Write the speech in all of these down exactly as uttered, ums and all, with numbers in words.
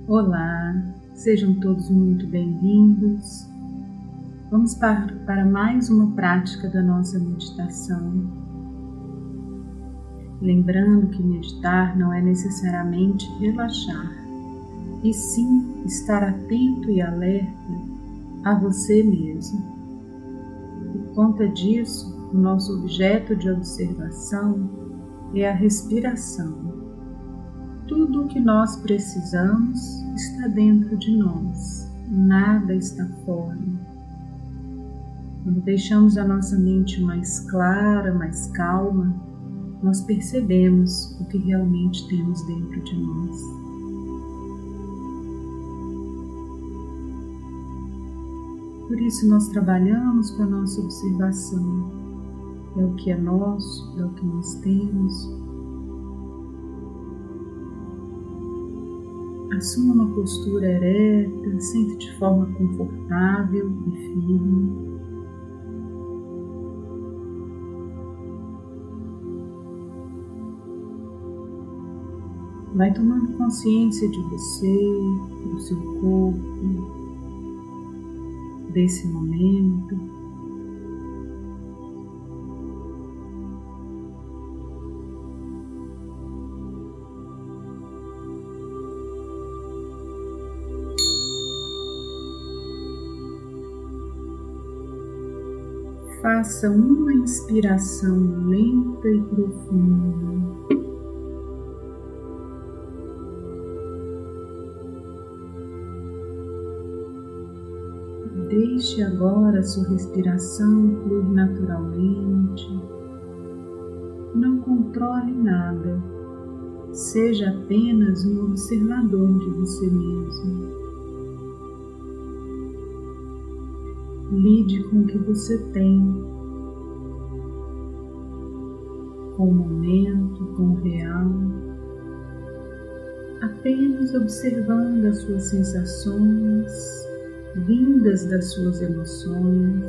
Olá, sejam todos muito bem-vindos. Vamos para, para mais uma prática da nossa meditação. Lembrando que meditar não é necessariamente relaxar, e sim estar atento e alerta a você mesmo. Por conta disso, o nosso objeto de observação é a respiração. Tudo o que nós precisamos está dentro de nós, nada está fora. Quando deixamos a nossa mente mais clara, mais calma, nós percebemos o que realmente temos dentro de nós. Por isso nós trabalhamos com a nossa observação. É o que é nosso, é o que nós temos. Assuma uma postura ereta, sente de forma confortável e firme. Vai tomando consciência de você, do seu corpo, desse momento. Faça uma inspiração lenta e profunda. Deixe agora a sua respiração fluir naturalmente. Não controle nada. Seja apenas um observador de você mesmo. Lide com o que você tem, com o momento, com o real, apenas observando as suas sensações, vindas das suas emoções.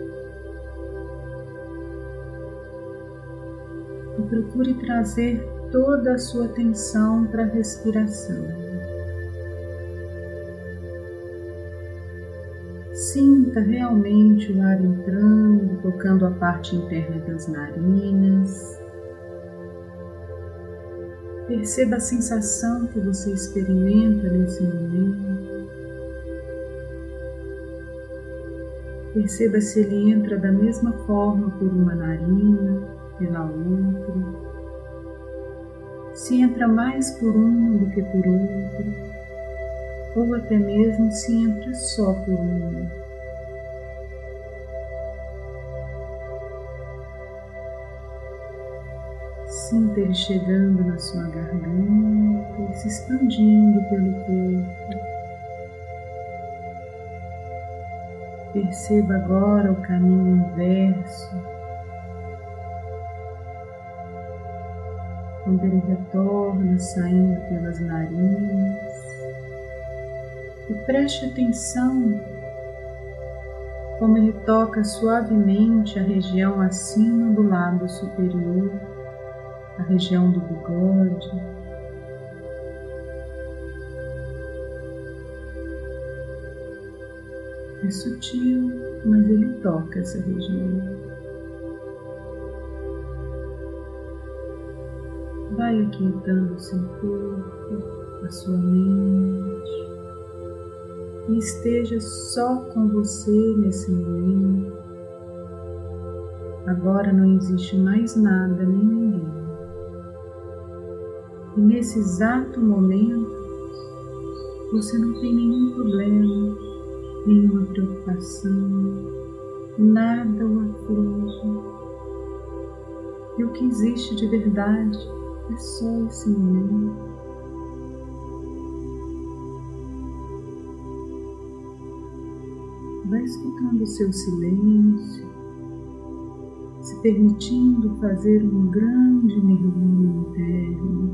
E procure trazer toda a sua atenção para a respiração. Sinta realmente o ar entrando, tocando a parte interna das narinas. Perceba a sensação que você experimenta nesse momento. Perceba se ele entra da mesma forma por uma narina, pela outra. Se entra mais por uma do que por outra. Ou até mesmo se entra só por uma. Sinta ele chegando na sua garganta e se expandindo pelo corpo. Perceba agora o caminho inverso, quando ele retorna saindo pelas narinas. E preste atenção como ele toca suavemente a região acima do lábio superior, a região do bigode. É sutil, mas ele toca essa região. Vai aquietando o seu corpo, a sua mente. E esteja só com você nesse momento. Agora não existe mais nada nem ninguém. E nesse exato momento, você não tem nenhum problema, nenhuma preocupação, nada o aflige. E o que existe de verdade é só esse momento. Vai escutando o seu silêncio, se permitindo fazer um grande mergulho interno,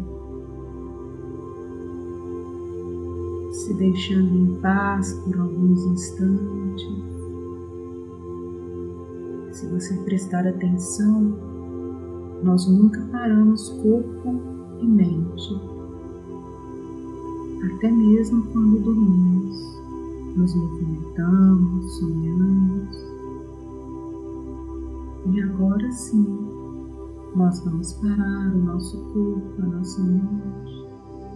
se deixando em paz por alguns instantes. Se você prestar atenção, nós nunca paramos corpo e mente. até mesmo quando dormimos, nos movimentamos, sonhamos. E agora sim, nós vamos parar o nosso corpo, a nossa mente.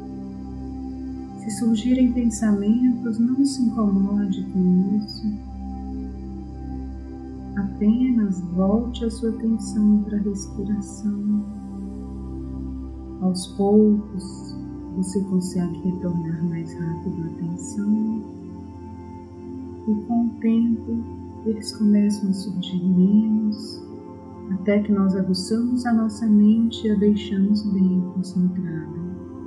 Se surgirem pensamentos, não se incomode com isso. Apenas volte a sua atenção para a respiração. Aos poucos, você consegue retornar mais rápido a atenção. E com o tempo, eles começam a surgir menos, até que nós aguçamos a nossa mente e a deixamos bem concentrada.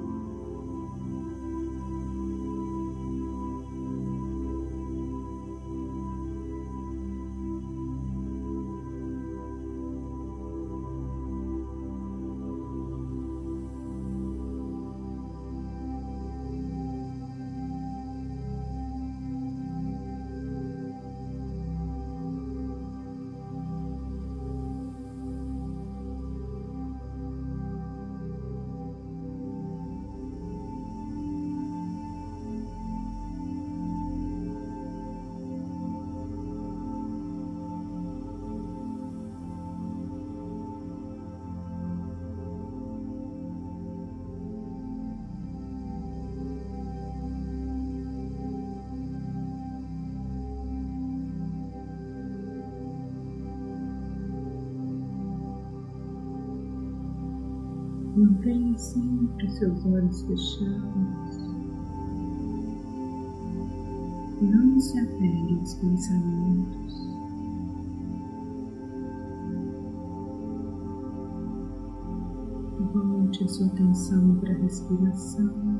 Mantenha sempre seus olhos fechados. Não se apegue aos pensamentos. Volte a sua atenção para a respiração.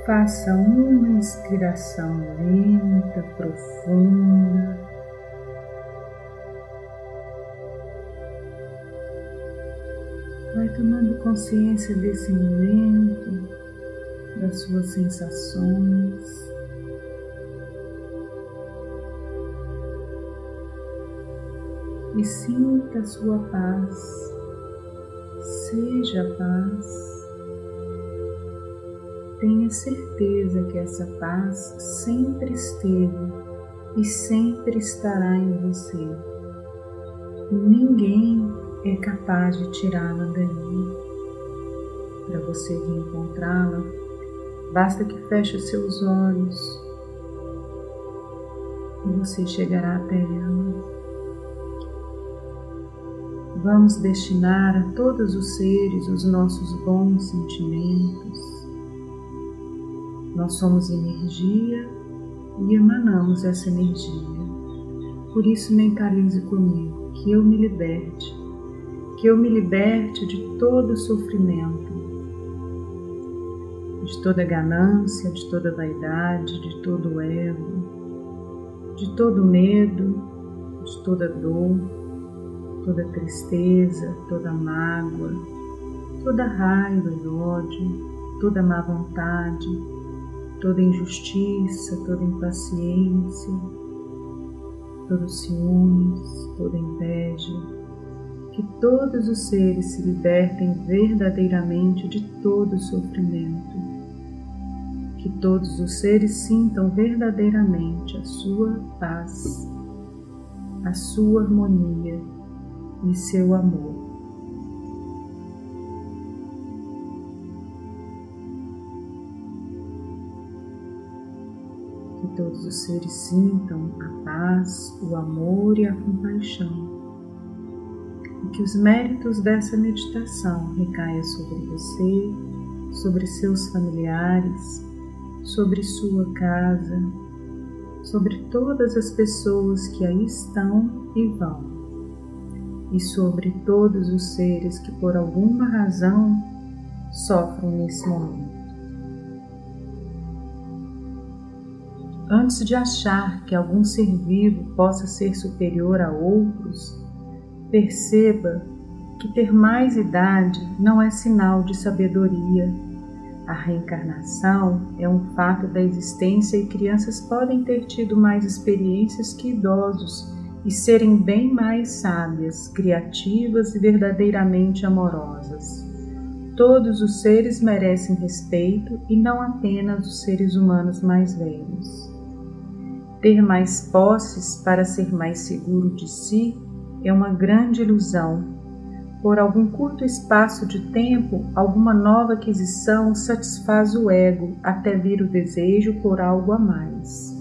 faça uma inspiração lenta, profunda. Vai tomando consciência desse momento, das suas sensações. E sinta a sua paz. Seja a paz. Tenha certeza que essa paz sempre esteve e sempre estará em você. Ninguém é capaz de tirá-la daí. Para você reencontrá-la, basta que feche os seus olhos e você chegará até ela. Vamos destinar a todos os seres os nossos bons sentimentos. Nós somos energia e emanamos essa energia. Por isso mentalize comigo que eu me liberte, que eu me liberte de todo sofrimento, de toda ganância, de toda vaidade, de todo ego, de todo medo, de toda dor, toda tristeza, toda mágoa, toda raiva e ódio, toda má vontade, toda injustiça, toda impaciência, todos ciúmes, toda inveja. Que todos os seres se libertem verdadeiramente de todo sofrimento. Que todos os seres sintam verdadeiramente a sua paz, a sua harmonia e seu amor. Que todos os seres sintam a paz, o amor e a compaixão. E que os méritos dessa meditação recaiam sobre você, sobre seus familiares, sobre sua casa, sobre todas as pessoas que aí estão e vão, e sobre todos os seres que por alguma razão sofrem nesse momento. Antes de achar que algum ser vivo possa ser superior a outros, perceba que ter mais idade não é sinal de sabedoria. A reencarnação é um fato da existência e crianças podem ter tido mais experiências que idosos e serem bem mais sábias, criativas e verdadeiramente amorosas. Todos os seres merecem respeito e não apenas os seres humanos mais velhos. Ter mais posses para ser mais seguro de si é uma grande ilusão. Por algum curto espaço de tempo, alguma nova aquisição satisfaz o ego até vir o desejo por algo a mais.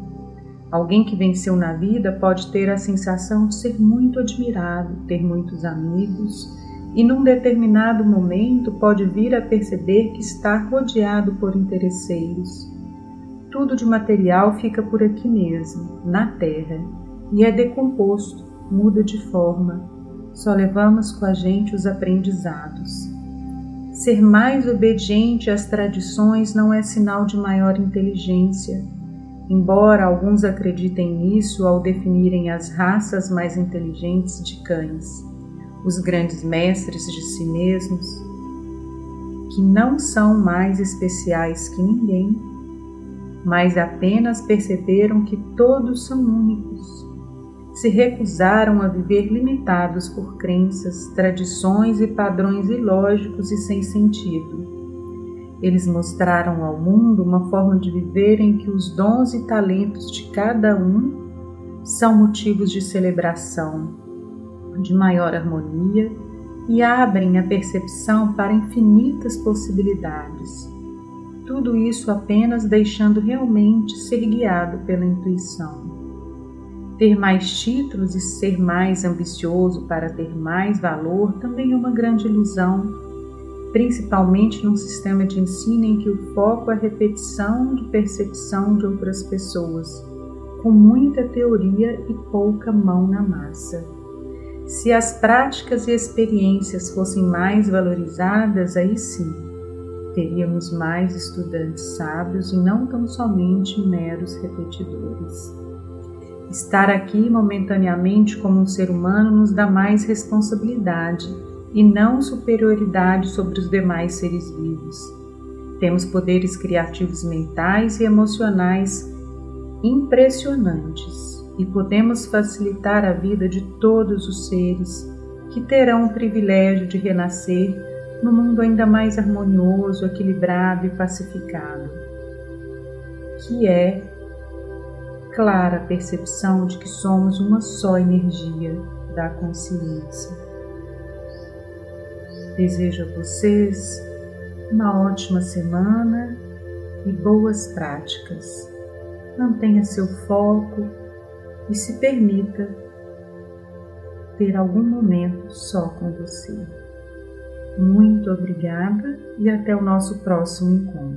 Alguém que venceu na vida pode ter a sensação de ser muito admirado, ter muitos amigos e num determinado momento pode vir a perceber que está rodeado por interesseiros. Tudo de material fica por aqui mesmo, na terra, e é decomposto, muda de forma. Só levamos com a gente os aprendizados. Ser mais obediente às tradições não é sinal de maior inteligência, embora alguns acreditem nisso ao definirem as raças mais inteligentes de cães, os grandes mestres de si mesmos, que não são mais especiais que ninguém, mas apenas perceberam que todos são únicos. Se recusaram a viver limitados por crenças, tradições e padrões ilógicos e sem sentido. Eles mostraram ao mundo uma forma de viver em que os dons e talentos de cada um são motivos de celebração, de maior harmonia e abrem a percepção para infinitas possibilidades. Tudo isso apenas deixando realmente ser guiado pela intuição. Ter mais títulos e ser mais ambicioso para ter mais valor também é uma grande ilusão, principalmente num sistema de ensino em que o foco é a repetição de percepção de outras pessoas, com muita teoria e pouca mão na massa. Se as práticas e experiências fossem mais valorizadas, aí sim. teríamos mais estudantes sábios e não tão somente meros repetidores. Estar aqui momentaneamente como um ser humano nos dá mais responsabilidade e não superioridade sobre os demais seres vivos. Temos poderes criativos mentais e emocionais impressionantes e podemos facilitar a vida de todos os seres que terão o privilégio de renascer num mundo ainda mais harmonioso, equilibrado e pacificado, que é clara a percepção de que somos uma só energia da consciência. Desejo a vocês uma ótima semana e boas práticas. Mantenha seu foco e se permita ter algum momento só com você. Muito obrigada e até o nosso próximo encontro.